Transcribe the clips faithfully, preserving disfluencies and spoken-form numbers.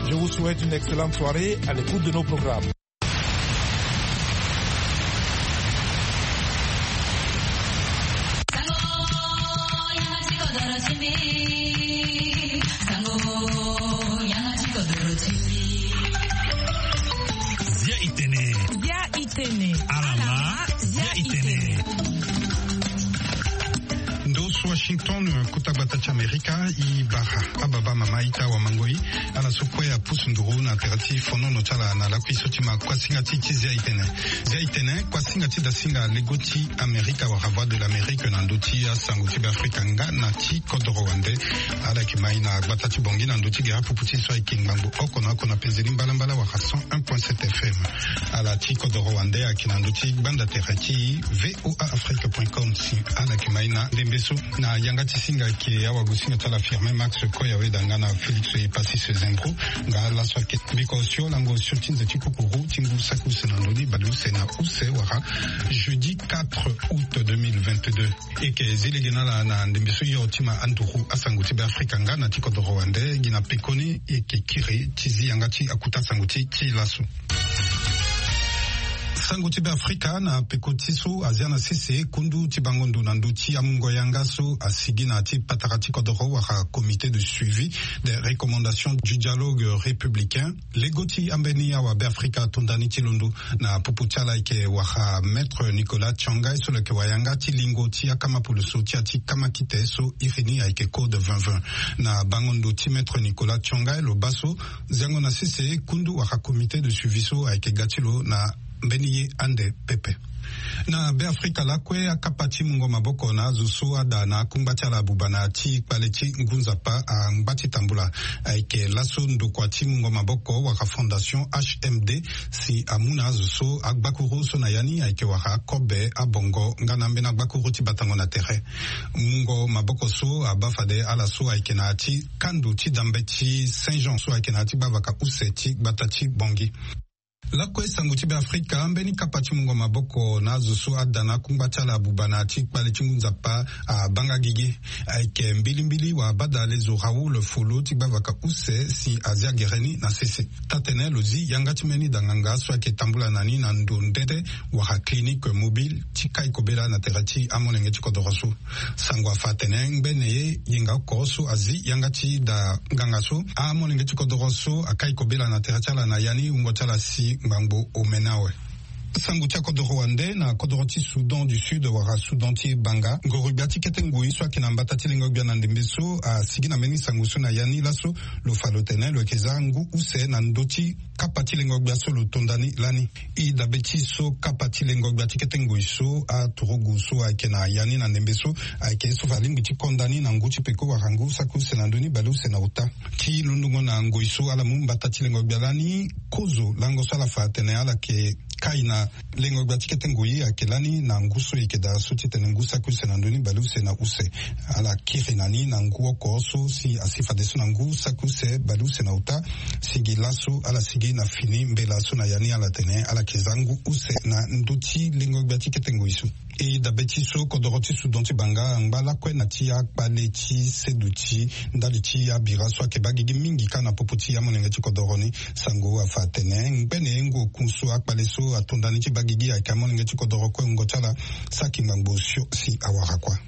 Je vous souhaite une excellente soirée à l'écoute de nos programmes. Zia Itene. Zia Itene. Alama. Zia Itene. Washington kutabatacha Amerika i baha ababa mama ita wa mangoi ala sokwe ya pusunduru na terati fono no chala na la kwisotima kwa singa titi zia itene zia itene kwa singa tida singa legoti Amerika wa Voix de l'Amérique na ndoti ya sanguti ba Afrika nga na ti kodoro wande ala kimai na batati bongi na ndoti ga puputi so ikingbangu oko na kona pezeli mbala wa cent un point sept F M ala ti kodoro wande akina ndoti banda terati voaafrique point com si ala kimai na dembeso na yanga tisinga ki awa gusinga tala firme Max Koya we dangana Felix e pasi se zembro nga la soke biko sio lango surtinze tikupuru tingu saku senandoni balu sena use wara jeudi quatre août deux mille vingt-deux et que zilegena la na ndembeso yo tima anturu asanguti ba Afrika nga na tiko do Rwanda gina pekoni e ke kire tizi yanga ti akuta sanguti ti lasu sanguti ba Afrika na pekotiso aziana sese kundu tibangondo na nduti amungo yangaso asigina ti patarati kodoro wa comité de suivi des recommandations du dialogue républicain legoti ambeni ya wa ba Afrika tondani tilondo na puputala ke wa maître Nicolas Tchongai sur le ke wayanga ti lingoti akama puluso ti ati kama kiteso irini aike code vingt vingt na bangondo ti maître Nicolas Tchongai lo baso zango na sese kundu wa comité de suivi so aike gatilo na Beniye ande pepe na be Afrika la kwe akapati mungo maboko na zusu ada na kumbati ala bubana ti paleti ngunza pa a ngbati tambula aike laso ndukwa ti mungo maboko waka fondation H M D si amuna zusu agbakuro so na yani aike waka kobe abongo nganambe na agbakuro ti batango na tere mungo maboko so abafade ala so aike na ti kandu ti dambe ti Saint-Jean so aike na ti bavaka use ti batati bongi la kwe sanguti be Afrika mbeni kapati mungo maboko na zusu adana kumbatala bubana ti pale chingunza pa a banga gigi aike mbili mbili wa badale zo Raoul Folo ti bavaka use si Azia Gereni na sese tatene lozi yanga timeni danganga so ke tambula nani na ndondete wa ha clinique mobile ti kai kobela na terati amonenge ti kodorosu sangwa fatene mbene yenga koso azi yanga ti da gangaso amonenge ti kodorosu akai kobela na terati ala na yani ungotala si Mbambo Omenawe. Sangutia kodoro Rwanda na kodoro ti Soudan du Sud wara Soudan ti Banga ngorubiati ketengui so akinambata ti lingobia na ndembeso a sigina meni sangusu na yani laso lo falotene lo kezangu use na ndoti kapati lingobia so lo tondani lani i dabeti so kapati lingobia ti ketengui so a turugu so akena yani na ndembeso a ke so falingi ti kondani na nguti peko warangu saku senandoni balu senauta ti lundungo na ngoiso ala mumbata ti lingobia lani kozo lango sala fatene ala ke kaina lengo gbatike tengoyi akelani na nguso ikeda suti tenengusa kusenandoni baluse na use ala kirinani na nguo koso si asifa desu na ngusa kuse baluse na uta sigi laso ala sigi na fini mbela so na yani ala tene ala kezangu use na nduti lengo gbatike tengoyisu e dabeti so kodoroti sudonti banga ngala kwe na tia baleti seduti ndali tia bira so akebagi mingi kana poputi ya monenge ti kodoroni sango afatene ngpene ngo kunso akpaleso atondani ti bagigi akamonenge ti kodoro kwe ngotala sakimbango sio si awara kwa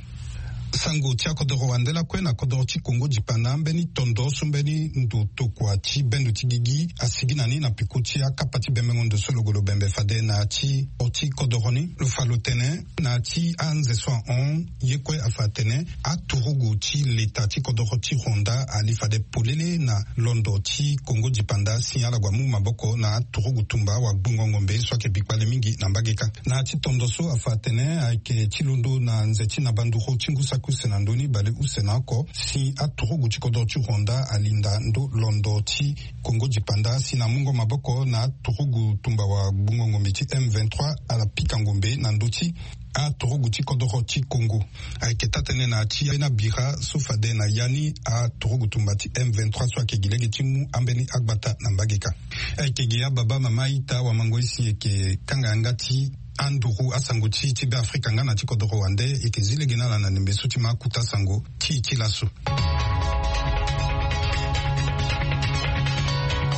sango tia kodoro wandela kwe na kodoro ti Kongo jipana mbeni tondo sumbeni nduto kwa ti bendu ti gigi asigi nani na pikuti akapati bemengo ndo solo golo bembe fade na ti oti kodoroni lo falotene na ti anze soa on yekwe afatene aturugu ti leta ti kodoro ti Rwanda ali fade polele na londo ti Kongo jipanda sinyala gwa mu maboko na aturugu tumba wa bungo ngombe so ke bikpale mingi na mbageka na ti tondo so afatene ake ti londo na nzeti na banduho tingusa kusenandoni bale usenako si aturugu ti kodoro ti Rwanda alinda ndo londo ti Kongo jipanda si na mungo maboko na aturugu tumba wa bungo ngombe ti M vingt-trois ala pika ngombe na ndoti a turugu ti kodoro ti Kongo ayeke tatene na ti na bira so fade na yani a turugu tumba ti M vingt-trois so ayeke gilege ti mu ambeni agbata na mbageka ayeke ge ya baba mama ita wa mango isi yeke kanga yanga ti anduru asango ti ti be Afrika nga na ti kodoro wande yeke zilege na ala na ndembeso ti makuta sango ti ti laso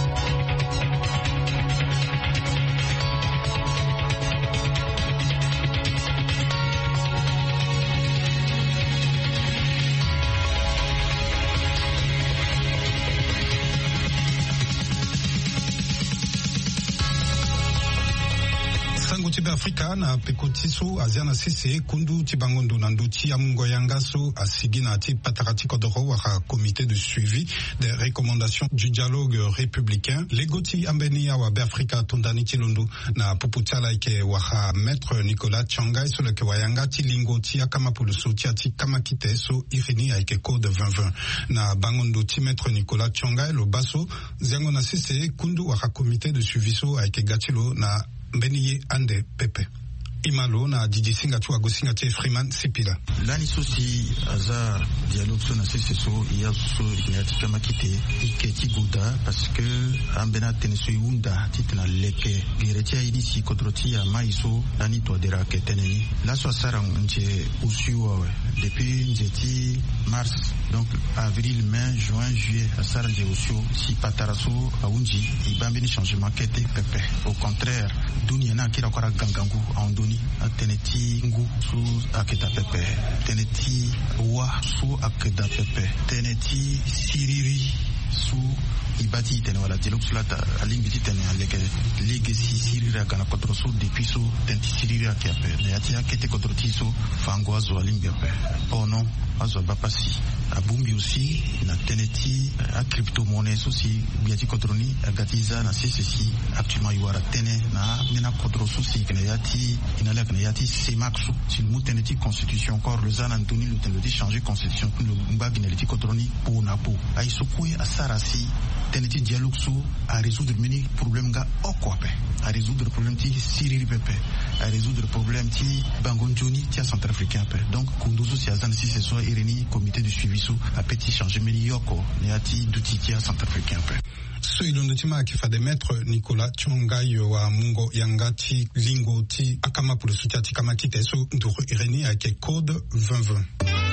Ndeko tibe Afrika na pekotiso aziana sese kundu tibangondo na nduti amungo yangaso asigina ati patarati kodoro waka comité de suivi des recommandations du dialogue républicain legoti ambeni ya wa Afrika tondani kilundu na puputiala ike waka maître Nicolas Tchongai so leke wayanga tilingo ti akama puluso ti ati kama kite so irini ike code vingt vingt na bangondo ti maître Nicolas Tchongai lo baso ziango na sese kundu waka comité de suivi so ike gatilo na mbeniye ande pepe imalo na Didi Singa tu agosinga te Freeman Sipila lani sosi aza dialogue so na sese so ya so inyati kama kite iketi guda parce que ambena teneso yunda titna leke giretia idisi kodroti ya maiso lani to dera keteneni la so sarang nje usiwa depuis njeti mars donc avril mai juin juillet asara nje usio si pataraso aunji ibambi ni changement kete pepe au contraire dunia na kira kwara gangangu aondoni teneti ngu su aketa pepe teneti wa su akeda pepe teneti siriri su ibati tene wala dialogue sulata alimbi tene aleke legacy sirira kana kontroso depuis so tenti sirira kiape ne ati akete kontrotiso fango azo alimbi ape pono azo bapasi abumbi aussi na teneti a crypto-monnaie aussi biati kontroni agatiza na ceci actuellement yuara tene na mena kontroso si kana yati inala kana yati semaksu si mu teneti constitution encore le zan antoni le teneti changer constitution le mbabi neleti kontroni po na po aisokwe asarasi teneti dialogue so à résoudre many problème ga okwape à résoudre problème ti siriri pepe à résoudre problème ti bangonjoni ti centrafricain pe donc kunduzo si azan si ce soit ireni comité de suivi so a petit changer many yoko ne ati duti ti centrafricain pe so ilondo tima kifa de maître Nicolas Tchongai wa mungo yangati lingo ti akama pour le soutien ti kama kite so nduru ireni avec code vingt vingt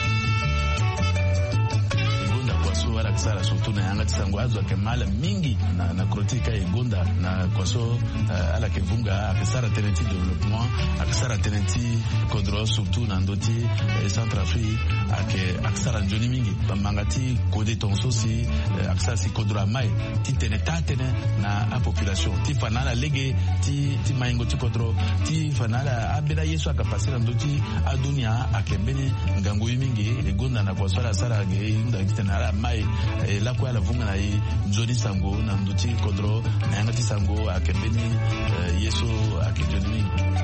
wala kisara surtout na yanga tisango azo ke mala mingi na na krotika egonda na kwaso uh, ala ke vunga akisara tenenti développement akisara tenenti kodro surtout na ndoti eh, Centrafrique ake akisara njoni mingi bamangati kode tonso si eh, akisara si kodro mai ti teneta tene na a population ti fanala lege ti ti maingo ti kodro ti fanala abela yesu akapasira ndoti adunia akembeni ngango mingi egonda na kwaso ala sara ge inda kitana mai e la kwa la vunga na i njoni sango na nduti kodro na yanga ti sango akembeni uh, yeso akijoni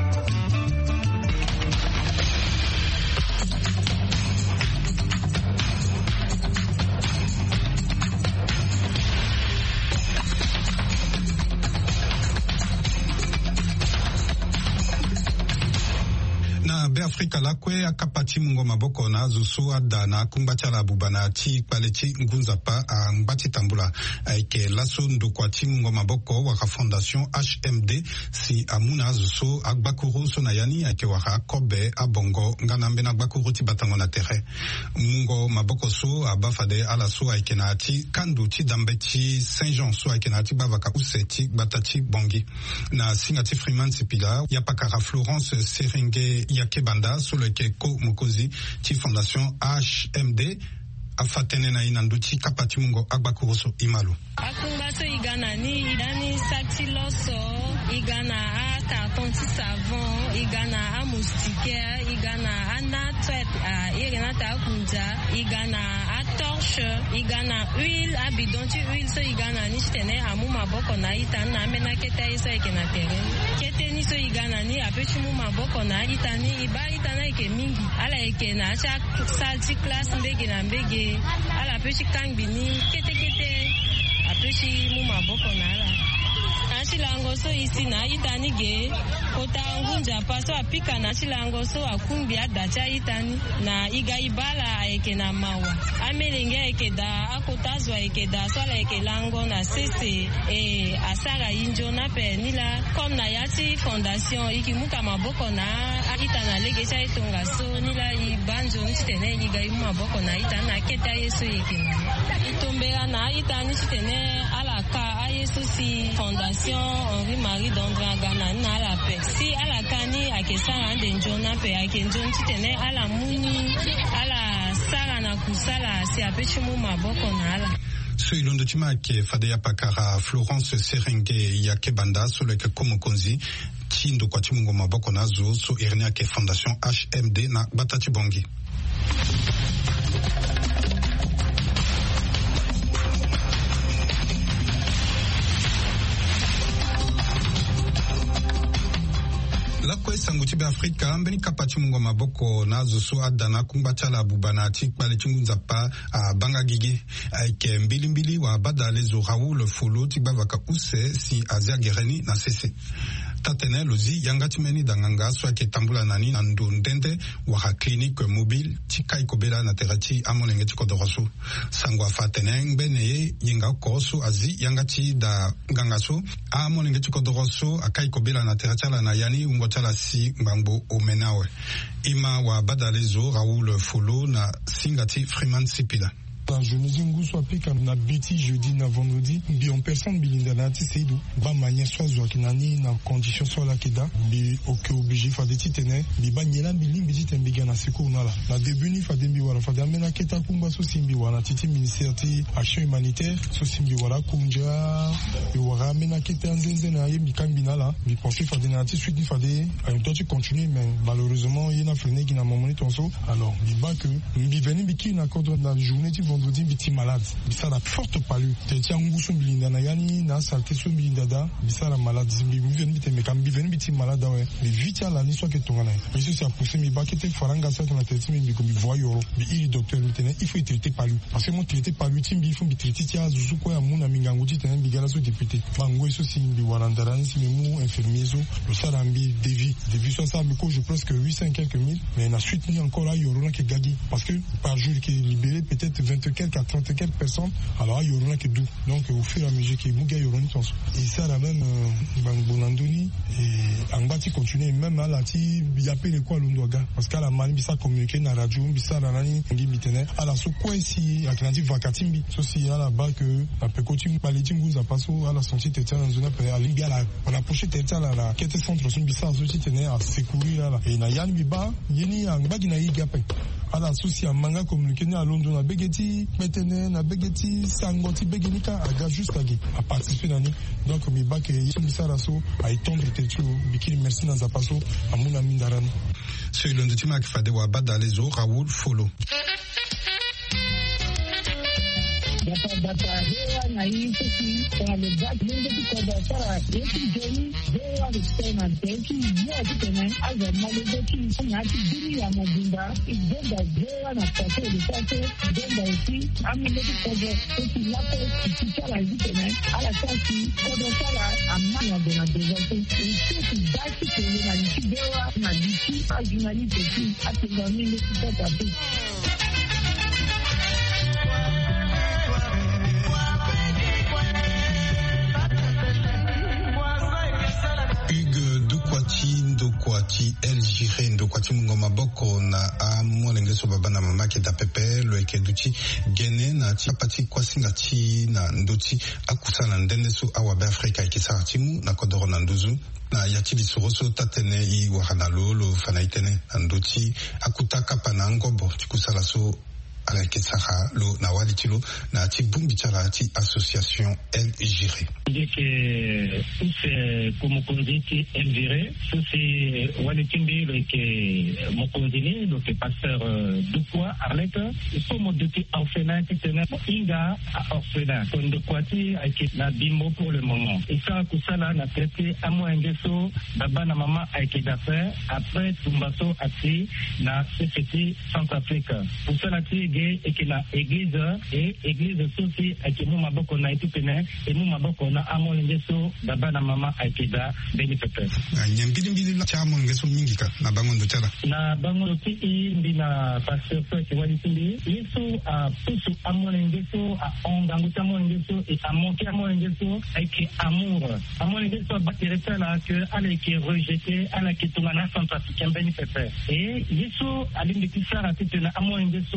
Afrika lakwe akapati mungo maboko na zusu adana kumbacha la bubana ti paleti ngunza pa a mbati tambula aike laso ndokwa ti mungo maboko waka fondation H M D si amuna zusu agbakuru so na yani aike waka kobe abongo ngana mbena agbakuru ti batango na tere mungo maboko so abafade ala so aike na ti kandu ti dambe ti Saint-Jean so aike na ti bavaka useti batati bongi na singati Freeman Sipila yapakara Florence Serenge yake banda sur le keko mokozi ti fondation H M D afatene na inanduti kapati mungo agbakuroso imalo akumbaso igana ni idani saktiloso igana a carton ti savon igana a moustiquaire igana a natwet a igana ta kunja igana a torche igana huile a bidon ti huile so igana ni tene amu maboko na ita na mena keta iso ikena terrain kete ni so igana ni apechi mu maboko na ita ni iba ita na ike mingi ala ike na cha salti class mbege na mbege ala pechi kangbi ni kete kete apechi mu maboko na ala chilango so isi na itani ge kota ngunja paso apika na chilango so akumbi adacha itani na iga ibala eke na mawa amelenge eke da akotazwa eke da swala eke lango na sese e asara injo na pe nila kom na yati fondation ikimuka maboko na itana lege cha itonga so nila ibanjo nchitene iga imu maboko na itana keta yeso eke na itombera na itani chitene alaka ayeso si fondation Henri Marie Dandra Gana na la pe si ala kani akesara ande njona pe akenjon titene ala muni ala sara na kusala si apechi mu maboko na ala so ilondo tima ke fadea pakara Florence Serenge ya kebanda so le komo konzi chindo kwa chimungo maboko nazo so irnia ke Fondation H M D na Batati Bongi. Lakwe sanguti be Afrika mbeni kapati mungo maboko nazo so adana kumbatala bubana tikpale chingunza pa a banga gigi aike mbili mbili wa badale zo Raoul Folo tikbavaka use si Azia Gereni na sese tatene lozi yangati meni danganga so ke tambula nani na ndondende wa clinique mobile tikai kobela na terati amonenge tikodoroso sangwa fatene mbene yinga koso azi yangati da gangaso amonenge tikodoroso akai kobela na terati la na yani ungotala si mbambo omenawe ima wa badalezo Raoul Folo na singati Freeman Sipila. Je me dis que soit pika na beti jeudi na vendredi bi on personne bilinda na ti seidu ba manya soit zo kinani na condition soit la keda bi ok obligé fa de titene bi ba nyela bilim bi titen biga na siku na la na début ni fa dembi wala fa de amena keta kumba so simbi wala titi ministère ti action humanitaire so simbi wala kumja bi wala amena keta nzenze na yembi kambina la bi penser fa de na ti suite ni fa de en temps tu continuer mais malheureusement il na frené qui na momoni tonso alors bi ba que bi veni bi ki na code na journée vendredi biti malade bisa la forte palu te tia ngusu bilinda na yani na salte so bilinda da bisa la malade zimbi venu biti me kam venu biti malade ouais mais vite la ni soit que tongana mais c'est ça pour mi ba kete faranga ça na tete mi ko mi voyoro bi il docteur mitene il faut traiter palu parce que mon traiter palu timbi il faut bi traiter tia zuzu ko ya muna mingangu ti tene bigala so député bango so si bi walandaran si mu infirmier so le salambi devi devi so ça me ko je presque huit cents quelques mille mais na suite ni encore là yoro na ke gagi parce que par jour qui est libéré peut-être vingt quelques à trente quelques personnes alors il y aura que deux donc au fur et à mesure que Mouga y aura une tension et ça la même Bangbonandoni et Angbati continue même à la ti biapé les quoi l'ondoga parce qu'à la mani bisa communiquer na radio bisa na nani ngi bitene à la so quoi ici alternative vakatimbi so si à la bas que la pecotim paleti nguza passo à la sortie tete dans zone après à libia la la prochaine tete la la quête centre son bisa so ti tenait à secourir là et na yan biba yeni Angbaki na yigape à la souci à manga communiquer à Londres na begeti maintenant na begeti sangoti begenika aga jusqu'à à participer dans donc mi ba que yemi saraso à étendre tetu bikini merci dans zapaso amuna mindaran celui de tima qui fade wa badalezo Raoul Folo. Data data hewa na hii sisi kwa lezat mungu kwa data yetu jeni hewa listena teki ya kitene aza malezeki nyati dini ya mabunda igenda hewa na pate lipate genda usi amileki kwa teki lape kichara hitene ala kasi kwa data amanya dena dezote usiki dati kwenye na nchi hewa na diki ajunali teki atingamile kitata tu. Ndokwati El Jiré Ndokwati Mungoma Boko na amolenge so baba na mama ke da pepe lo ekeduchi gene na ti pati kwasinga ti na ndoti akusa na ndende so awabe Afrika ikisa timu na kodoro na nduzu na yati bisoroso tatene i wahana lolo fanaitene na ndoti akutaka pana ngobo tikusala so ala kesara lo na walitilo na ti bumbi chala ti association El Jiré. Dit que c'est comme on dit El Jiré, c'est walitimbi le que mon condini le que pasteur de quoi Arlette comme de ti orphelin qui tenait inga à orphelin comme de quoi ti avec la bimbo pour le moment et ça que ça là na traité à moi ngeso baba na mama avec d'affaires après tumbaso ati na C C T Centrafrique pour ça là ti et que la église et église aussi et que mon maboko na itu pene et mon maboko na amon ngeso baba na mama akida beni pepe nyambili mbili la chamo ngeso mingi ka na bangondo tela na bangondo ti mbina pasteur que wali tindi yeso a pusu amon ngeso a ongangu amon ngeso et a monter amon ngeso et que amour amon ngeso batireta la que ale qui rejeté ala qui tungana centrafricain beni pepe et yeso alinde kisara ti tena amon ngeso a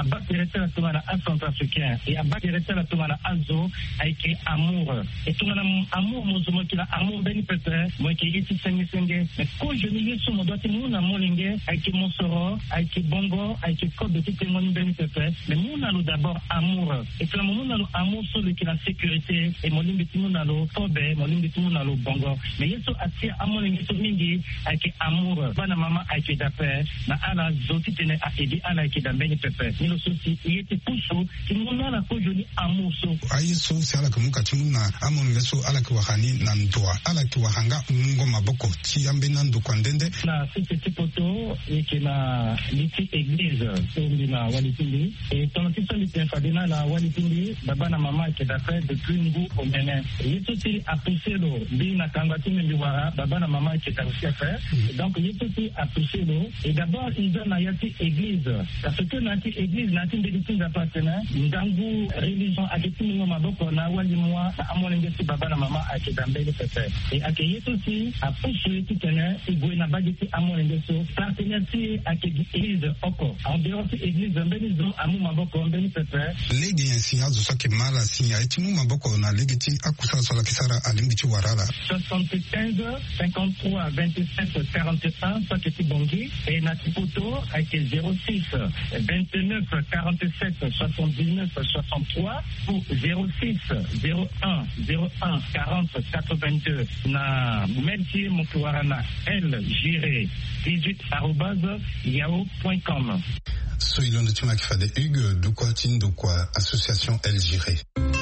abatirete la tongana a centrafricain et abatirete la tongana azo aike amour et tongana amour mozomo kila amour beni pepe mo ke yiti senge senge mais ko je ni yeso mo doit muna molinge aike monsoro aike bongo aike code de tite mo beni pepe mais muna lo d'abord amour et que muna lo amour sur le la sécurité et molinge timuna lo fobe molinge timuna lo bongo mais yeso atia amolinge so mingi aike amour bana mama aike dape na ala zoti tene a edi ala aike dambeni pepe ni lo sosi yete puso timuna la ko joni amour so ayiso si ala kumuka timuna amolinge so ala kiwahani na ndoa ala kiwahanga mungo maboko ti ambe na ndo kwandende na sisi tipoto yeke na liti église sombi na walitindi et tonotisa liti fadina na walitindi baba na mama ke d'après depuis ngu omene yeto ti a poussé lo bi na kangati mi wara baba na mama ke ta aussi à faire donc yeto ti a poussé lo et d'abord ils ont na yati église parce que na ti église na ti ndeti zapatena ndangu religion akiti mi maboko na wali moi na amonenge ti baba na mama ake dambele pepe et ake yeto ti a poussé ti tene igwe na bagiti amonenge so partenaire ti ake église oko en dehors ti église mbeni zo amu maboko mbeni pepe legi yensi azo sake mala sinya etimu maboko na legi ti akusala sola kisara alimbi ti warala soixante-quinze cinquante-trois vingt-sept quarante-un ça que ti bongi et na tipoto ake zéro six vingt-neuf quarante-sept soixante-dix-neuf soixante-trois ou zéro six zéro un zéro un quarante quatre-vingt-deux na merci mokuwarana L Giré dix-huit arobase yahoo point com. So ilondo tuna kifade Hugues Dukwa Tindukwa Association L Giré.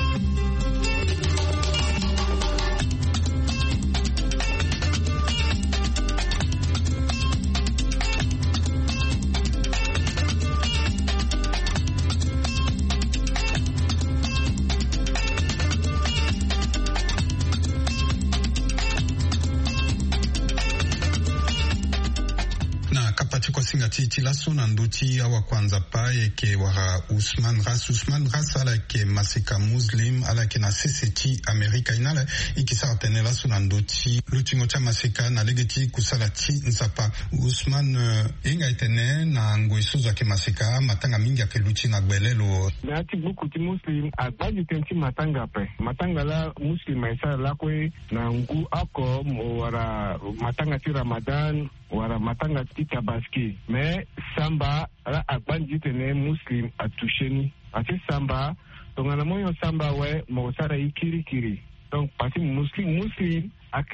Titi la sona ndoti awa kwanza pa yeke wara Ousmane Ras Ousmane Ras ala ke masika muslim ala ke na C C T Amerika inala ikisa atene la sona ndoti lutingo cha masika na legeti kusala ti nsapa Ousmane inga itene na ngweso za ke masika matanga mingi ake luti na gbelelo na ti buku ti muslim agbaji tenti matanga pe matanga la muslim isa la kwe na ngu ako wara matanga ti Ramadan wara matanga ti Tabaski mais samba la agbanji tene muslim atusheni ati samba tongana moyo samba we mo sara ikiri kiri donc pati muslim muslim ak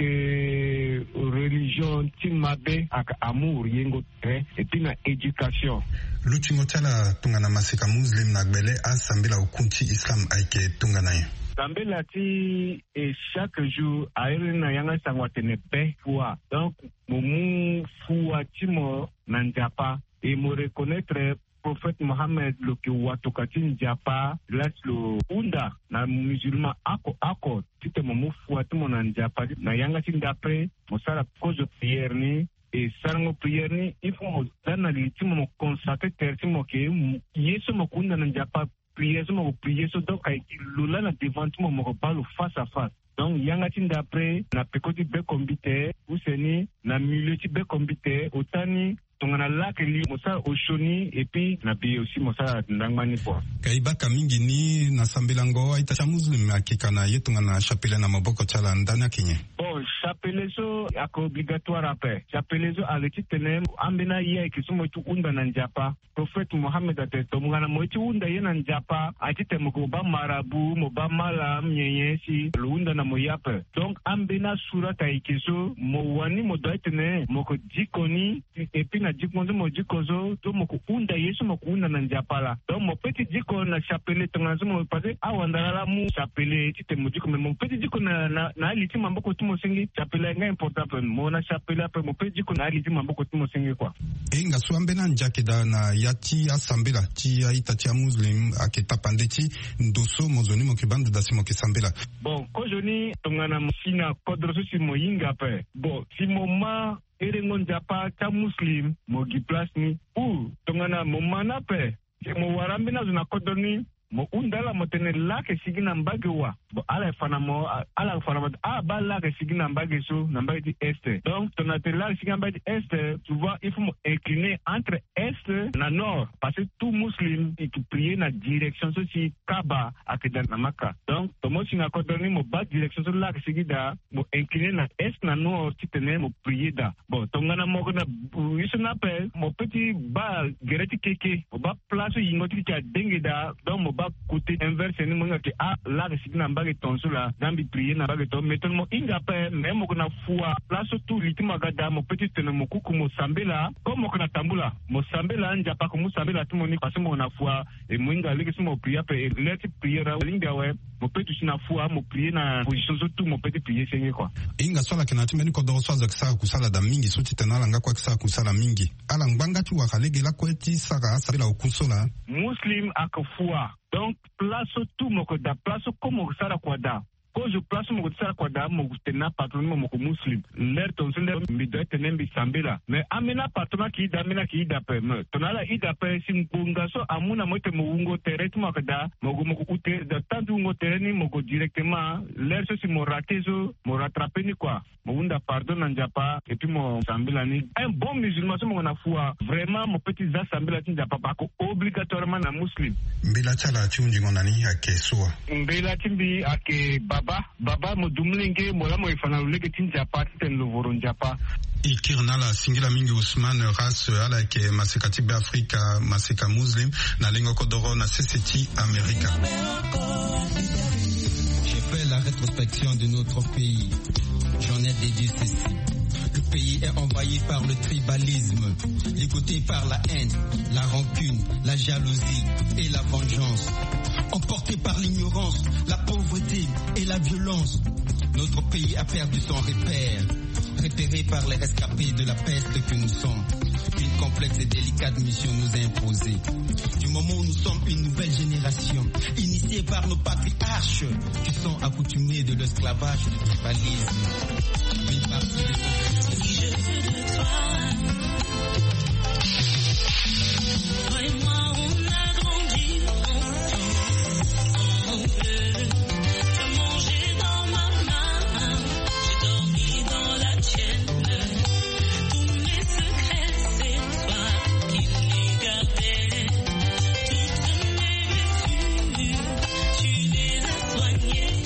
religion timabe ak amour yengo tre et puis na éducation lutingo tala tongana masika muslim na gbele asambila ukunti islam aike tongana ye Sambela ti et chaque jour aire na yanga sangwa tene pe fois donc momu fois timo na njapa et me reconnaître prophète Mohammed lo ke watokati njapa las lo unda na musulman ako ako tite momu fois timo na njapa na yanga ti d'après mo sala cause prière ni et sango prière ni il faut dana li timo mo consacrer terre timo ke yeso mo kunda na njapa prière mo prière so donc ay lula na devant mo mo parle face à face donc yanga tin d'après na pekoti be kombite useni na milieu ti be kombite otani tongana lak li mosa oshoni et puis na bi aussi mosa ndangmani po kaiba kamingi ni na sambelango aita cha muslim akikana yetunga na chapelle na maboko chala ndana kinye bon chapelle so ak obligatoire après chapelle so aleti tenem ambena ye kisumo tu unda na njapa prophète Mohammed ateto mungana moiti unda ye na njapa atite mko ba marabu mo ba mala mnyenye si lunda na moyape donc ambena sura taikiso mo wani mo doitene moko dikoni et puis na dikondo mo dikozo to moko unda yesu moko unda na njapa donc mo petit diko na chapelle tongazo mo pase awandala mu chapelle tite mo diko mo petit diko na na, na aliti mamboko tumo singi chapelle nga important pe mo na chapelle pe mo petit diko na aliti mamboko tumo singi kwa enga suambe na njakeda na yati asambela ti aita ti muslim aketa pandeti ndoso mozoni mo kibande dasi mo kisambela bon ko joni tongana sina kodro so si mo yinga pe bon si mo ma erengo njapa ta muslim mo gi place ni ou tongana mo mana pe si mo warambe na zona kodoni mo undala mo tene lake sigi na mbage wa bo ala fana mo ala fana mo a ba lake sigi na mbage so na mbage di est. Donc ton atelier sigi na mbage di est, tu vois, il faut mo incliner entre est na nord parce que tout muslim qui prie na direction so si Kaba akeda na Maka. Donc to mo singa ko doni mo ba direction so lake sigi da mo incliner na est na nord ti tene mo prier da. Bon to ngana mo na yiso na pe mo petit ba gereti keke mo ba place yingoti ki a dengue da. Donc mo ba côté inverse ni mo ngaki a lake sigi na mbage tonso la zambi prier na mbage to meton mo inga pe même mo na foi place tout litima gada mo petit tene mo kuku mo sambela comme mo na tambula mo sambela nja pa ko mo sambela tout mo ni parce mo na foi et mo inga leki mo prier pe let prier ra linga we mo petit na foi mo prier na position so tout mo petit prier senye quoi inga swala kinatimeni ko do swaza kisa kusala da mingi suti tenala nga kwa kisa kusala mingi ala ngbanga tu wakalegela kweti saka sabela okusola muslim akafua donc place tout mo ko da place comme sala kwa da ko je place mo ko sala kwa da mo tena patron mo ko muslim l'air ton sende mi doit tener bi sambela mais amena patron ki da amena ki da pe me tonala ida pe sim kunga so amuna mo te mo ungo tereti mo ka da mo ko mo ko ute da tantu ungo tereni mo ko directement l'air so si mo raté so mo rattraper ni quoi mo unda pardon na njapa et puis mo sambela ni un bon musulman so mo na foi vraiment mo petit za sambela ti njapa pa ko obligatoirement na muslim mbela chala chunji ngonani akeswa mbela timbi ake baba baba mo dumlenge mo la mo ifana leke ti njapa ti ten lovoro njapa ikirna la singila mingi Usman ras ala ke masekati be Afrika maseka muslim na lengo kodoro na C C T America. J'ai fait la rétrospection de notre pays. J'en ai déduit ceci. Le pays est envahi par le tribalisme, ligoté par la haine, la rancune, la jalousie et la vengeance. Emporté par l'ignorance, la pauvreté et la violence. Notre pays a perdu son repère, repéré par les rescapés de la peste que nous sommes. Une complexe et délicate mission nous a imposée. Du moment où nous sommes une nouvelle génération, initiée par nos patriarches, qui sont accoutumés de l'esclavage et du tribalisme. Une partie de je veux de toi. Toi et moi, on a grandi ensemble. Tu as mangé dans ma main, j'ai dormi dans la tienne. Tous mes secrets, c'est toi qui les gardais. Toutes mes blessures, tu les as soignées.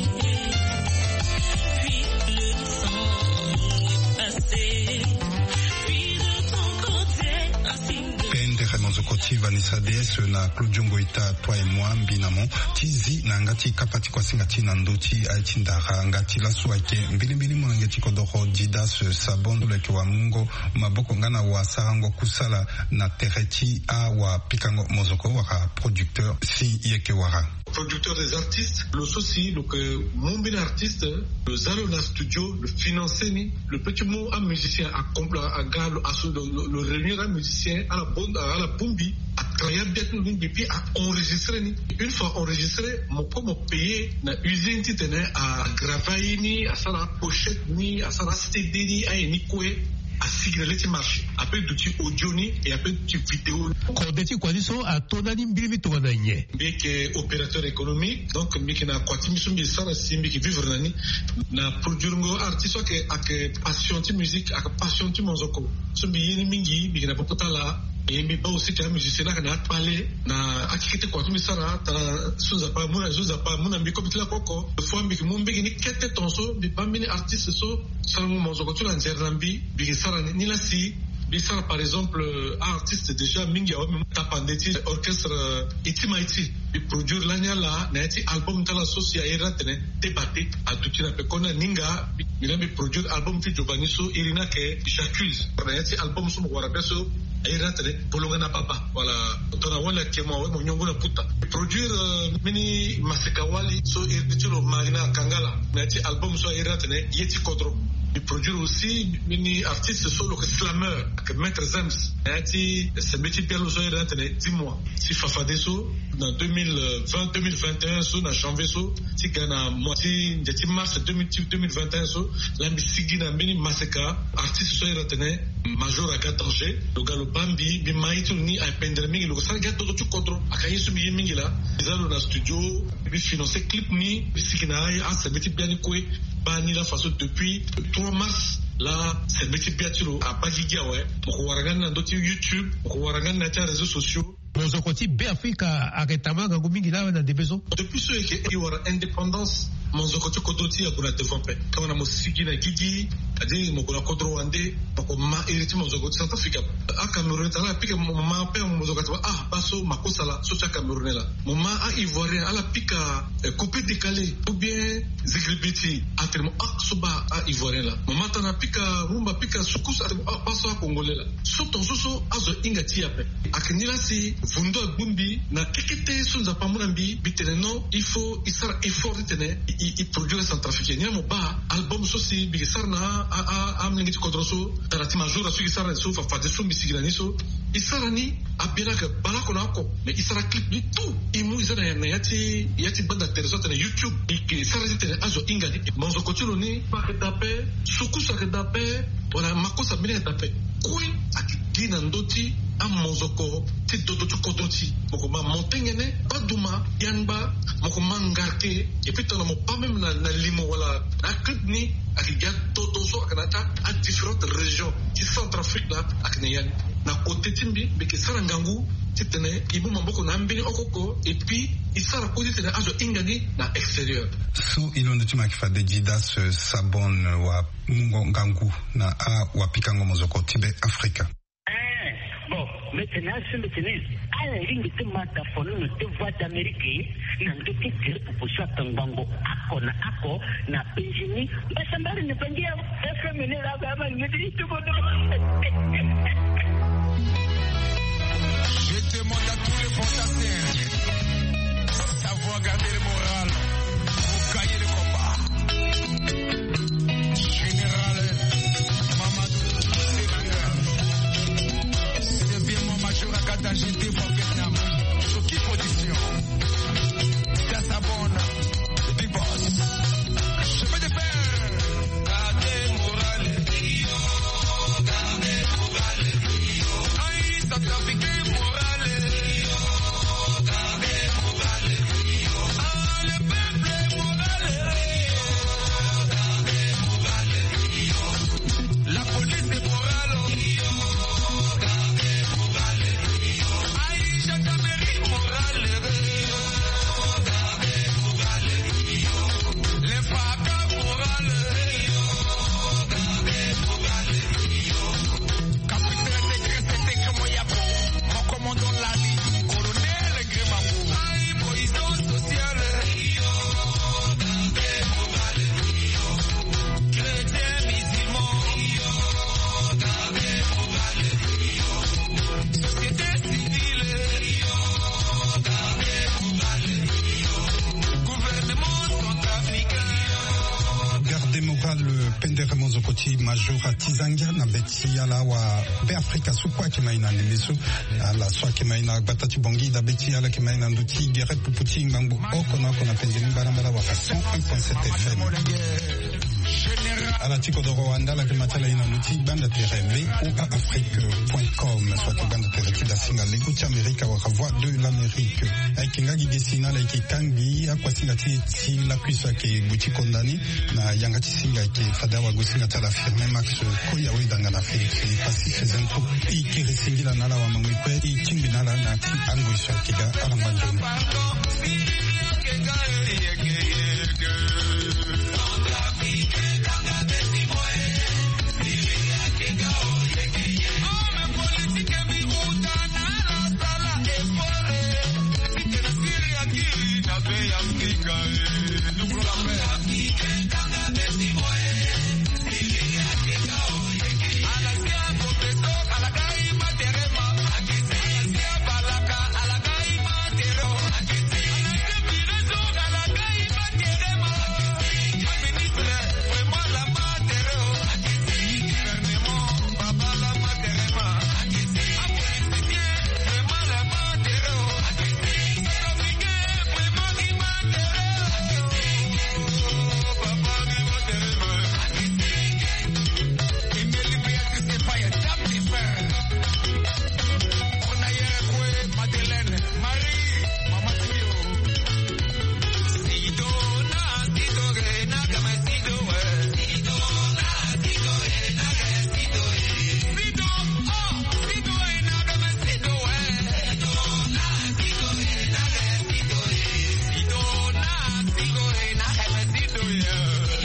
Puis le temps est passé. Puis de ton côté, un signe de pende remonzokoti Vanessa D S na Claudio Ita toi et moi mbinamo tizi na ngati kapati kwa singati na ndoti aichindara ngati la suake mbili mbili mwangeti kodoro didas sabondo leke wa mungo maboko ngana wa sarango kusala na tereti a wa pikango mozoko waka producteur si yeke wara producteur des artistes, le souci, le que mon bien artiste, le Zalona Studio, le financer ni, le petit mot à musicien, à complet, à gars, à le, le réunir à musicien, à la bonne, à la bombi, à travailler bien nous et puis à enregistrer ni. Une fois enregistré, mon pas mon payer, na usine ti tenait à gravailler ni, à ça la pochette ni, à ça la C D ni, à ni quoi. À signaler tes marchés. Après d'outils audio ni et après d'outils vidéo. Quand tu quoi dis à ton anim bilmi to wadanye. Bien que opérateur économique, donc bien que na quoi tu m'sum bien ça si bien que vivre nani na produire ngo artiste que avec passion de musique, avec passion de mozoko. So bien ni mingi bien na popota là. Et mais pas aussi que la musicien là na parler na akikete kwa tu misara ta suza pa muna suza pa muna mbiko bitla koko. Fois mbiki mumbiki ni kete tonso bi pas mini artiste so salmo mozoko tu la nzerlambi bi ni la si bisara par exemple artiste déjà mingi awa même tapandeti orchestre itimaiti bi produire lanya la na eti album tala socia era tene debate aduti na pekona ninga bila bi produire album ti Giovanni so irina ke j'accuse na eti album so wara beso era tene bolonga na papa voilà tona wala kema wa monyongo na puta produire mini masekawali so iriti lo magna kangala na eti album so era tene yeti kodro il produire aussi mini artiste solo que slammer que maître Zems ati c'est métier bien loso era tene dix mois si Fafade so dans deux mille vingt deux mille vingt et un so na janvier so si gana moitié de mars deux mille vingt et un so la misigi na mini maseka artiste so era tene major aga danger le galo bambi bi maitu ni a pendre mingi lo sa ga todo tu kontro akayi su bi mingi la izalo na studio bi financer clip ni bi sigina a c'est métier bien quoi bani la façon depuis le trois mars là c'est métier bien tiro a bajigia ouais pour waragana ndoti YouTube pour waragana na réseaux sociaux mozokoti be Afrika aketamanga ngumingi la na debezo depuis ce que il y aura indépendance mozokoti kodoti akuna développer kama na musiki na gigi adi mokona kodro wande ko ma iriti mozokoti South Africa a Cameroun tala pika mama pe mozokoti ah baso makosala so cha Cameroun la mama a Ivoirien ala pika coupé décalé ou bien zigribiti atremo ah soba a Ivoirien la mama tana pika rumba pika sukus atremo ah baso a Congolais la so ton so azo ingati ape akinila si vundo bumbi na kekete sunza pamulambi biteleno il faut il sera effort tene il produire centrafricain nyamo ba album so si bigisarna a a amlingi kodroso tarati majora su gisarna so fa fade so misigirani so isarani abira ka balako nako mais isara clip ni tout imu isara na yati yati banda tereso tene YouTube iki sarati tene azo ingani manzo kotulo ni pa tape sukusa ka tape wala makosa bine tape kui akigina ndoti amozoko ti dodo tu kodoti moko ma montengene baduma yanba moko mangarke et puis tano mo pas même na, na limo wala na clip ni akiga dodo so akanata à différentes régions qui Centrafrique là akneyan na côté timbi beke sarangangu titene ibu mamboko na mbini okoko et puis isara kodi tene azo ingani na extérieur so ilondo tima kifade jidas sabon wa mungo ngangu na a wa pikango mozoko tibe Afrika. Maintenant, ce maintenant, à la ligne de Matafon, nous te voix d'Amérique, nous te quittons pour ça, Tangango, Ako, na Ako, na Péjini, mais ça m'a ne pas dire, efféminé la gamme, me dit tout le monde. Je demande à tous les fantastiques, savoir garder le moral, pour gagner le combat. Général, Major J D pour Vietnam. Sur qui position? Dans sa bonne. Big boss. Chemin de fer. Gardez morale. Gardez morale. Aïe, Centrafricain morale. Gardez morale. Ah, le peuple morale. Gardez morale. La police est morale. Majora Tizangia na beti ala wa be Afrika sukwa kimaina ndimisu ala swa kimaina batati bongi da beti ala kimaina nduti geret puputi ngambu oko na kona pendeni barambara wa cent un virgule sept F M ala tiko de Rwanda la kimatala ina nduti banda tere b ou a afrique point com soit que banda tere tida singa l'écoute Amérique wa voix de l'Amérique aikinga gigesina la ikikangi akwa singa ti la kuisa ke buti kondani na yanga ti singa ke fadawa gosinga tala firme max koya we danga na Felix Pacific Zentro ikiri singila nala wa mangwe i chingi nala na ti ango isha kiga ala manjoni